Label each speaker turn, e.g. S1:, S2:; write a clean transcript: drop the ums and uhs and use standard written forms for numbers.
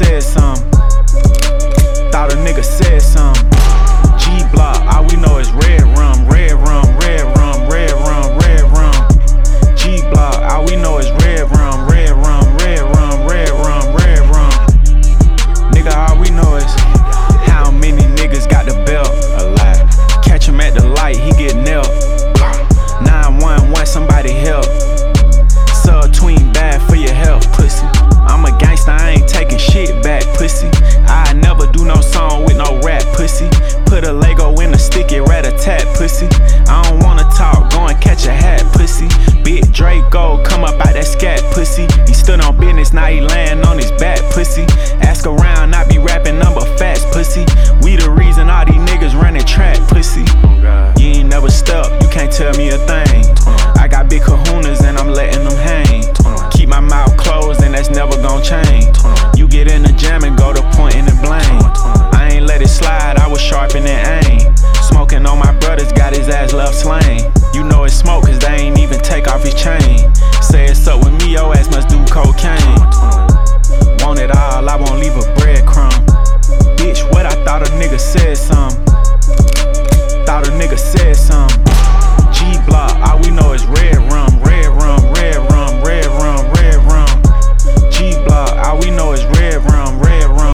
S1: said something. Thought a nigga said something. G-Block, all we know is red rum, red rum, red rum, red rum, red rum. G-Block, all we know is red rum, red rum, red rum, red rum, red rum. Nigga, all we know is how many niggas got the belt. A lot. Catch him at the light, he get nailed. 911, somebody help. Sub-tween bad for your health, pussy. I'm a gangster, I ain't taking shit back, pussy. I never do no song with no rap, pussy. Put a Lego in a sticky rat-a-tat, pussy. I don't wanna talk, go and catch a hat, pussy. Big Draco, come up out that scat, pussy. He stood on business, now he layin' on his back, pussy. Ask around, I be rapping number facts, pussy. We the reason all these niggas running track, pussy. You ain't never stepped, you can't tell me a thing. I got big kahunas and I'm letting them hang. Keep my mouth closed and that's never gon' change. You get in the jam and go to pointing and blame. I ain't let it slide, I was sharpening aim. Smoking on my brothers, got his ass left slain. You know it's smoke cause they ain't even take off his chain. Say it's up with me, your ass must do cocaine. Want it all, I won't leave a